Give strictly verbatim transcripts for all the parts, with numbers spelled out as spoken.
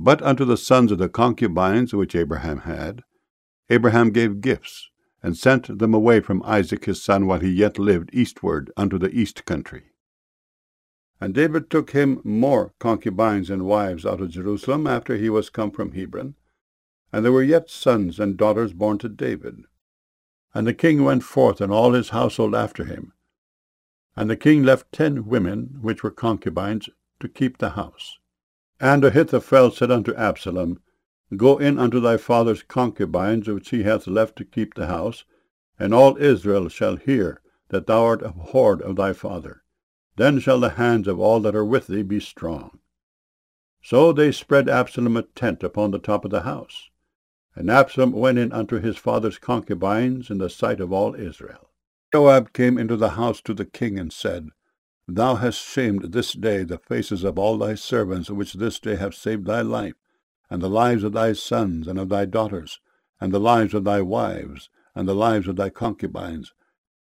But unto the sons of the concubines which Abraham had, Abraham gave gifts, and sent them away from Isaac his son while he yet lived eastward unto the east country. And David took him more concubines and wives out of Jerusalem after he was come from Hebron, and there were yet sons and daughters born to David. And the king went forth, and all his household after him. And the king left ten women, which were concubines, to keep the house. And Ahithophel said unto Absalom, Go in unto thy father's concubines, which he hath left to keep the house, and all Israel shall hear that thou art abhorred of thy father. Then shall the hands of all that are with thee be strong. So they spread Absalom a tent upon the top of the house. And Absalom went in unto his father's concubines in the sight of all Israel. Joab came into the house to the king, and said, Thou hast shamed this day the faces of all thy servants, which this day have saved thy life, and the lives of thy sons and of thy daughters, and the lives of thy wives, and the lives of thy concubines.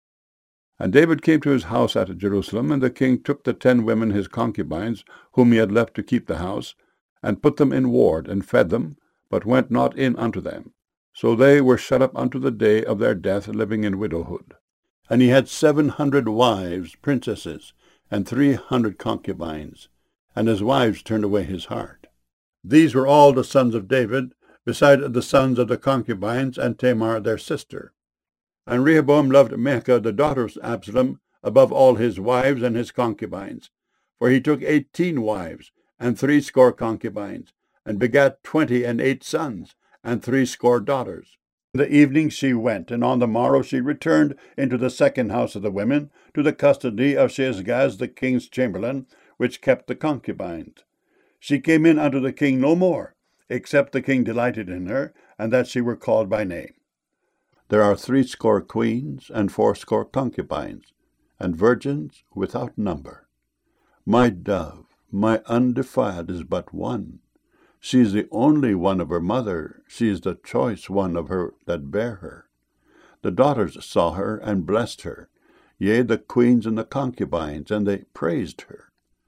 And David came to his house at Jerusalem, and the king took the ten women his concubines, whom he had left to keep the house, and put them in ward, and fed them, but went not in unto them. So they were shut up unto the day of their death, living in widowhood. And he had seven hundred wives, princesses, and three hundred concubines, and his wives turned away his heart. These were all the sons of David, beside the sons of the concubines, and Tamar their sister. And Rehoboam loved Maachah the daughter of Absalom above all his wives and his concubines. For he took eighteen wives, and threescore concubines, and begat twenty and eight sons, and threescore daughters. In the evening she went, and on the morrow she returned into the second house of the women, to the custody of Shaashgaz the king's chamberlain, which kept the concubines. She came in unto the king no more, except the king delighted in her, and that she were called by name. There are threescore queens, and fourscore concubines, and virgins without number. My dove, my undefiled, is but one. She is the only one of her mother, she is the choice one of her that bare her. The daughters saw her, and blessed her, yea, the queens and the concubines, and they praised her.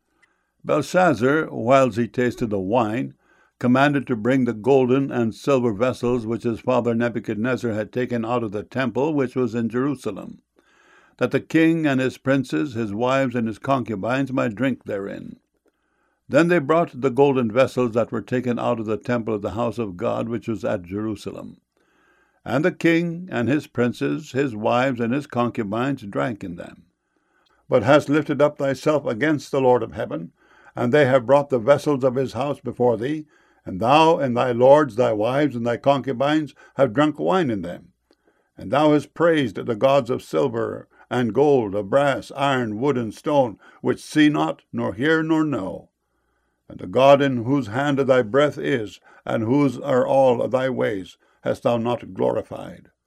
Belshazzar, whiles he tasted the wine, commanded to bring the golden and silver vessels which his father Nebuchadnezzar had taken out of the temple which was in Jerusalem, that the king and his princes, his wives, and his concubines might drink therein. Then they brought the golden vessels that were taken out of the temple of the house of God which was at Jerusalem. And the king and his princes, his wives, and his concubines drank in them. But hast lifted up thyself against the Lord of heaven, and they have brought the vessels of his house before thee, and thou and thy lords, thy wives, and thy concubines have drunk wine in them. And thou hast praised the gods of silver and gold, of brass, iron, wood, and stone, which see not, nor hear, nor know. And the God in whose hand thy breath is, and whose are all thy ways, hast thou not glorified.